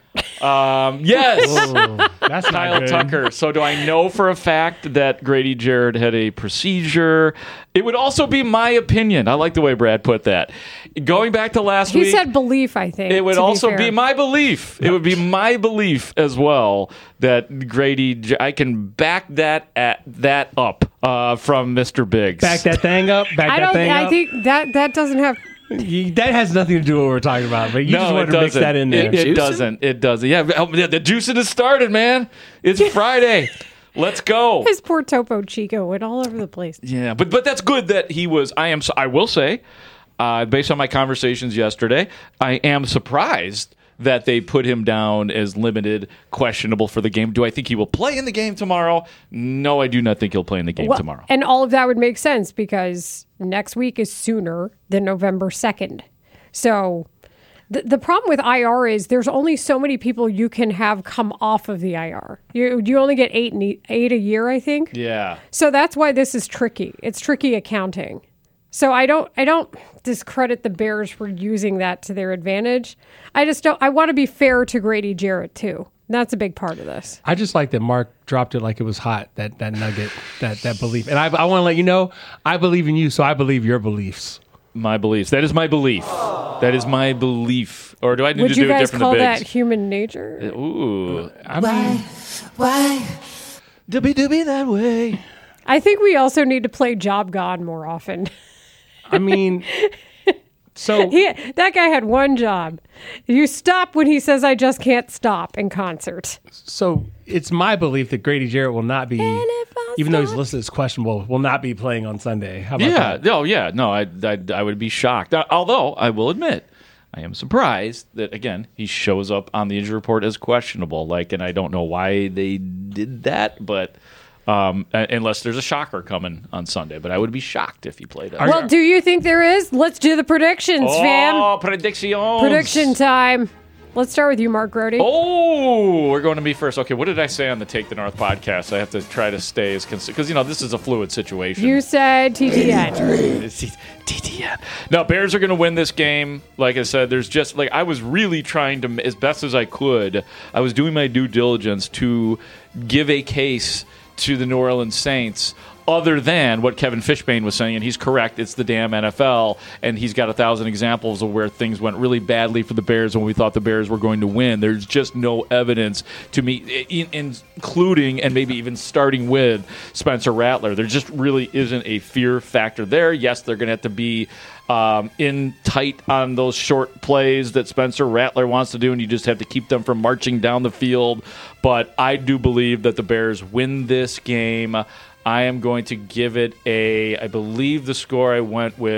Um, yes. Whoa, that's Kyle Tucker. So do I know for a fact that Grady Jarrett had a procedure? It would also be my opinion. I like the way Brad put that. Going back to last he week. He said belief, I think. It would be also fair. be my belief. It would be my belief as well that Grady, I can back that at, that up uh, from Mister Biggs. Back that thing up. Back I that don't, thing I up. think that, that doesn't have... You, that has nothing to do with what we're talking about, but you no, just wanted it to mix doesn't. that in there. It, it doesn't. It doesn't. Yeah, the juicing has started, man. It's Friday. Let's go. His poor Topo Chico went all over the place. Yeah, but but that's good that he was. I am. I will say, uh, based on my conversations yesterday, I am surprised that they put him down as limited, questionable for the game. Do I think he will play in the game tomorrow? No, I do not think he'll play in the game well, tomorrow. And all of that would make sense because next week is sooner than November second. So the, the problem with I R is there's only so many people you can have come off of the I R. You, you only get eight, eight a year, I think. Yeah. So that's why this is tricky. It's tricky accounting. So I don't I don't discredit the Bears for using that to their advantage. I just don't I want to be fair to Grady Jarrett too. That's a big part of this. I just like that Mark dropped it like it was hot, that that nugget, that that belief. And I I want to let you know, I believe in you, so I believe your beliefs. My beliefs. That is my belief. That is my belief. Or do I need Would to do you it guys different call to that Biggs? human nature? Ooh. I mean, Why? Doobie doobie that way. I think we also need to play Job God more often. I mean, so he, that guy had one job. You stop when he says, I just can't stop in concert. So it's my belief that Grady Jarrett will not be, even though he's listed as questionable, will not be playing on Sunday. How about yeah. that? Oh, yeah. No, I, I, I would be shocked. Uh, Although, I will admit, I am surprised that, again, he shows up on the injury report as questionable. Like, and I don't know why they did that, but... Um, unless there's a shocker coming on Sunday, but I would be shocked if he played it. Well, do you think there is? Let's do the predictions, oh, fam. Oh, predictions. Prediction time. Let's start with you, Mark Grody. Oh, we're going to me first. Okay, what did I say on the Take the North podcast? I have to try to stay as consistent because, you know, this is a fluid situation. You said T T N. T T N. No, Bears are going to win this game. Like I said, there's just, like, I was really trying to, as best as I could, I was doing my due diligence to give a case to the New Orleans Saints other than what Kevin Fishbane was saying, and he's correct, it's the damn N F L, and he's got a thousand examples of where things went really badly for the Bears when we thought the Bears were going to win. There's just no evidence to me, including and maybe even starting with Spencer Rattler. There just really isn't a fear factor there. Yes, they're going to have to be Um, in tight on those short plays that Spencer Rattler wants to do, and you just have to keep them from marching down the field. But I do believe that the Bears win this game. I am going to give it a, I believe the score I went with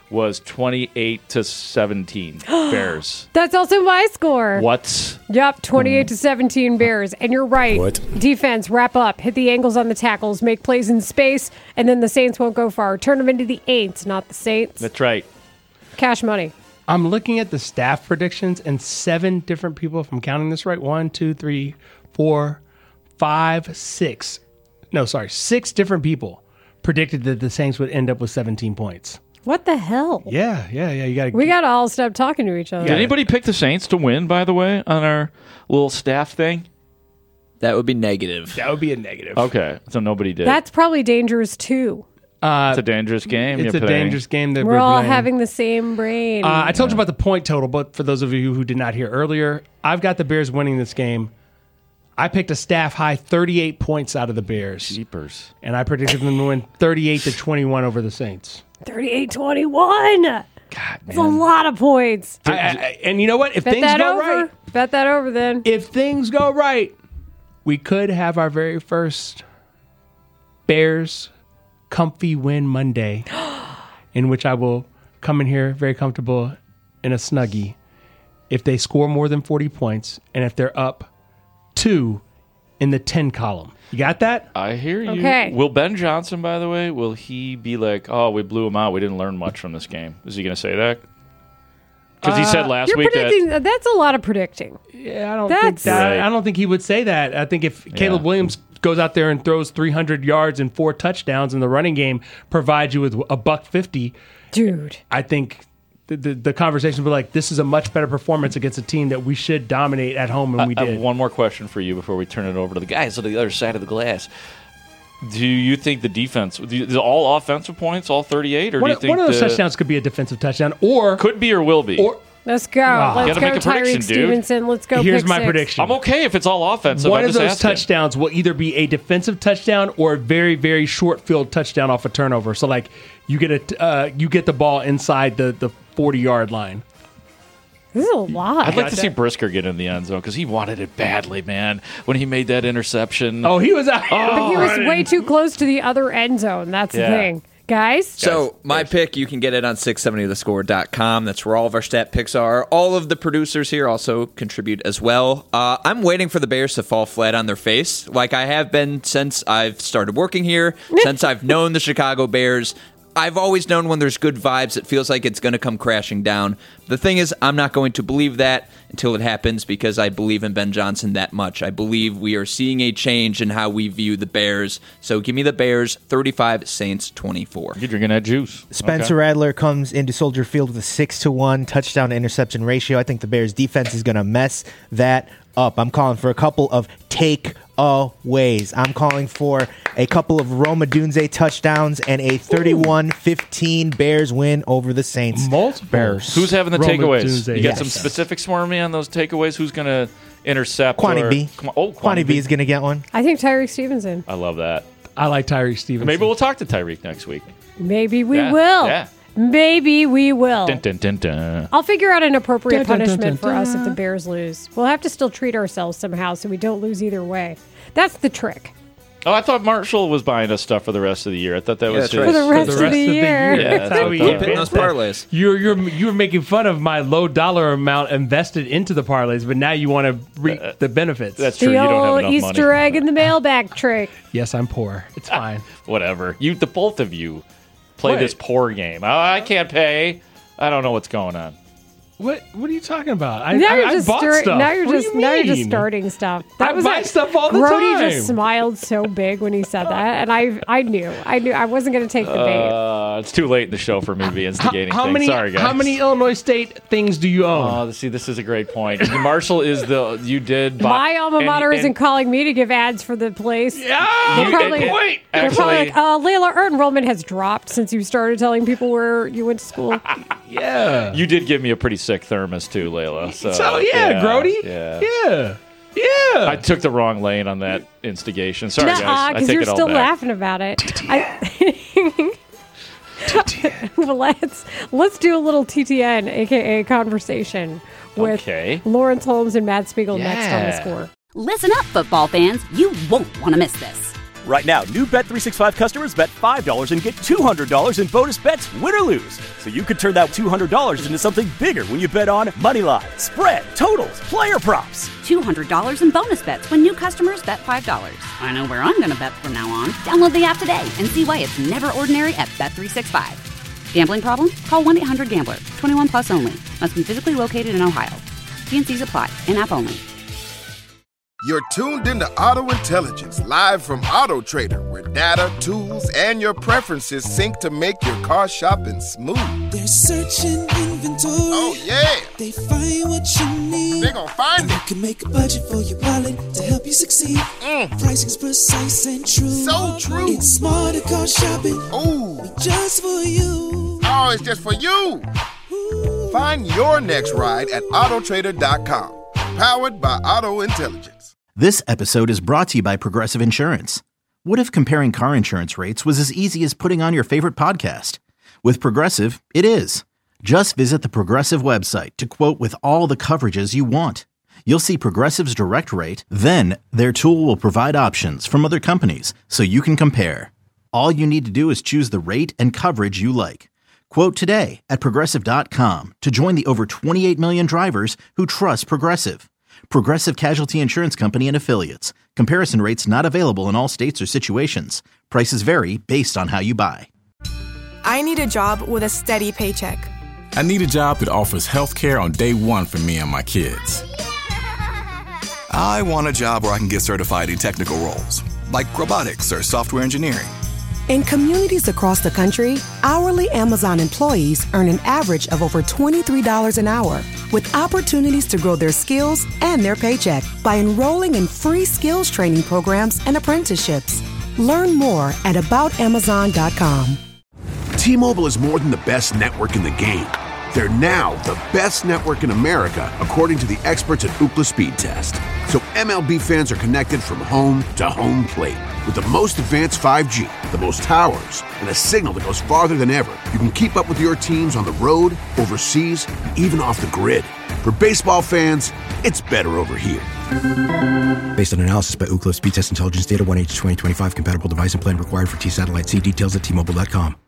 was twenty-eight to seventeen Bears. That's also my score. What? Yep, twenty-eight to seventeen Bears. And you're right. What? Defense, wrap up, hit the angles on the tackles, make plays in space, and then the Saints won't go far. Turn them into the Aints, not the Saints. That's right. Cash money. I'm looking at the staff predictions, and seven different people, if I'm counting this right, one, two, three, four, five, six. No, sorry, six different people predicted that the Saints would end up with seventeen points. What the hell? Yeah, yeah, yeah. You got to. We got to all stop talking to each other. Did anybody pick the Saints to win, by the way, on our little staff thing? That would be negative. That would be a negative. Okay, so nobody did. That's probably dangerous too. Uh, it's a dangerous game. It's you're a playing. dangerous game that We're, we're, all playing. having the same brain. Uh, I told you about the point total, but for those of you who did not hear earlier, I've got the Bears winning this game. I picked a staff high thirty-eight points out of the Bears. Jeepers. And I predicted them to win thirty-eight to twenty-one over the Saints. thirty-eight twenty-one. God, That's a lot of points. I, I, and you know what? If Bet things that go over. right, Bet that over then. if things go right, we could have our very first Bears comfy win Monday, in which I will come in here very comfortable in a Snuggie if they score more than forty points and if they're up two in the ten column. You got that? I hear you. Okay. Will Ben Johnson, by the way, will he be like, oh, we blew him out. We didn't learn much from this game. Is he going to say that? Because he said last You're week that... predicting. That's a lot of predicting. Yeah, I don't That's think that, Right. I don't think he would say that. I think if Caleb Williams goes out there and throws three hundred yards and four touchdowns, and the running game provides you with a buck fifty, dude, I think the the, the conversation would be like, this is a much better performance against a team that we should dominate at home, and I, we I did. have one more question for you before we turn it over to the guys on the other side of the glass. Do you think the defense, do you- is it all offensive points, all thirty-eight, or one, do you think one of those the, touchdowns could be a defensive touchdown, or could be or will be? Or Let's go. Ah. Let's Gotta go, make a prediction, Tyreek dude. Stevenson. Let's go. Here's pick my six. prediction. I'm okay if it's all offensive. One I'm of just those asking. touchdowns will either be a defensive touchdown or a very, very short field touchdown off a turnover. So, like, you get a uh, you get the ball inside the the forty yard line. This is a lot. I'd like to see Brisker get in the end zone because he wanted it badly, man. When he made that interception. Oh, he was out. But he was way too close to the other end zone. That's Yeah. the thing. Guys? So my pick, you can get it on six seventy the score dot com. That's where all of our stat picks are. All of the producers here also contribute as well. Uh, I'm waiting for the Bears to fall flat on their face, like I have been since I've started working here, since I've known the Chicago Bears. I've always known when there's good vibes, it feels like it's going to come crashing down. The thing is, I'm not going to believe that until it happens because I believe in Ben Johnson that much. I believe we are seeing a change in how we view the Bears. So give me the Bears, thirty-five, Saints, twenty-four. You're drinking that juice. Spencer Rattler comes into Soldier Field with a six to one touchdown to interception ratio. I think the Bears defense is going to mess that up. I'm calling for a couple of takeaways. I'm calling for a couple of Roma Dunze touchdowns and a thirty-one fifteen Bears win over the Saints. Multiple Bears. Who's having the Roma takeaways? Dunze, You got yes. some specifics for me on those takeaways? Who's going to intercept? Quanti or- B. Come on. Oh, Quanti B is going to get one. I think Tyreek Stevenson. I love that. I like Tyreek Stevenson. Maybe we'll talk to Tyreek next week. Maybe we Yeah, will. yeah. Maybe we will. Dun, dun, dun, dun. I'll figure out an appropriate Dun, dun, dun, punishment dun, for us dun. if the Bears lose. We'll have to still treat ourselves somehow so we don't lose either way. That's the trick. Oh, I thought Marshall was buying us stuff for the rest of the year. I thought that Yeah, was that's his. right. For the rest, For the of, the year. Yeah, That's that's how what we I get thought. Hitting those parlays. You're you're you're making fun of my low dollar amount invested into the parlays, but now you want to reap the benefits. That's true. The You don't have old enough Easter money. egg in the mailbag trick. Yes, I'm poor. It's fine. Whatever. You, the both of you, play What? this poor game. Oh, I can't pay. I don't know what's going on. What What are you talking about? I, Now I, you're I just bought stir- stuff. now you're What do just you now you're just mean? starting stuff. That I was buy a- stuff all the Brody time. just smiled so big when he said that, and I I knew I knew I wasn't going to take the bait. Uh, it's too late in the show for me to be instigating How things. many Sorry, guys. How many Illinois State things do you own? Oh, see, this is a great point. Marshall is the you did. buy- My alma and- mater and- isn't calling me to give ads for the place. yeah, They're You- probably, and- and- wait. they're actually, probably like, uh, Layla, our enrollment has dropped since you started telling people where you went to school. yeah. you did give me a pretty sick thermos too, Layla. So, So yeah, Grody. Yeah. Yeah. Yeah. I took the wrong lane on that instigation. Sorry, guys. I because take you're it all still back. laughing about it. I, well, let's let's do a little T T N, aka conversation, with Okay. Lawrence Holmes and Matt Spiegel next on the Yeah. score. Listen up, football fans. You won't want to miss this. Right now, new Bet three sixty-five customers bet five dollars and get two hundred dollars in bonus bets, win or lose. So you could turn that two hundred dollars into something bigger when you bet on money line, spread, totals, player props. two hundred dollars in bonus bets when new customers bet five dollars. I know where I'm going to bet from now on. Download the app today and see why it's never ordinary at Bet three sixty-five. Gambling problem? Call one eight hundred gambler. twenty-one plus only. Must be physically located in Ohio. T and C's apply. In-app only. You're tuned into Auto Intelligence, live from Auto Trader, where data, tools, and your preferences sync to make your car shopping smooth. They're searching inventory. Oh, yeah. They find what you need. They gon' find and it. You can make a budget for your wallet to help you succeed. Mm. Pricing's precise and true. So true. It's smarter car shopping. Ooh. Just for you. Oh, it's just for you. Ooh. Find your next ride at auto trader dot com. Powered by Auto Intelligence. This episode is brought to you by Progressive Insurance. What if comparing car insurance rates was as easy as putting on your favorite podcast? With Progressive, it is. Just visit the Progressive website to quote with all the coverages you want. You'll see Progressive's direct rate, then their tool will provide options from other companies so you can compare. All you need to do is choose the rate and coverage you like. Quote today at progressive dot com to join the over twenty-eight million drivers who trust Progressive. Progressive Casualty Insurance Company and Affiliates. Comparison rates not available in all states or situations. Prices vary based on how you buy. I need a job with a steady paycheck. I need a job that offers health care on day one for me and my kids. I want a job where I can get certified in technical roles, like robotics or software engineering. In communities across the country, hourly Amazon employees earn an average of over twenty-three dollars an hour, with opportunities to grow their skills and their paycheck by enrolling in free skills training programs and apprenticeships. Learn more at about amazon dot com. T-Mobile is more than the best network in the game. They're now the best network in America, according to the experts at Ookla Speed Test. So M L B fans are connected from home to home plate. With the most advanced five G, the most towers, and a signal that goes farther than ever, you can keep up with your teams on the road, overseas, and even off the grid. For baseball fans, it's better over here. Based on analysis by Ookla Speed Test Intelligence Data, one H twenty twenty-five compatible device and plan required for T-Satellite. See details at T Mobile dot com.